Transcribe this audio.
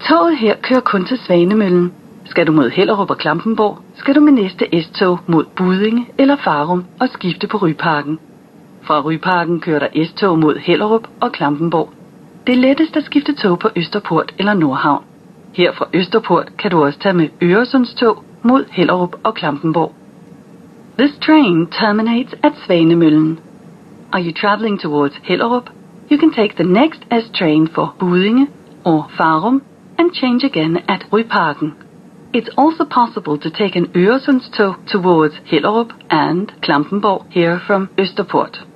Toget her kører kun til Svanemøllen. Skal du mod Hellerup og Klampenborg, skal du med næste S-tog mod Buddinge eller Farum og skifte på Ryparken. Fra Ryparken kører der S-tog mod Hellerup og Klampenborg. Det er lettest at skifte tog på Østerport eller Nordhavn. Her fra Østerport kan du også tage med Øresundstog mod Hellerup og Klampenborg. This train terminates at Svanemøllen. Are you traveling towards Hellerup? You can take the next S-train for Buddinge or Farum and change again at Ryparken. It's also possible to take an Øresundstog towards Hellerup and Klampenborg here from Østerport.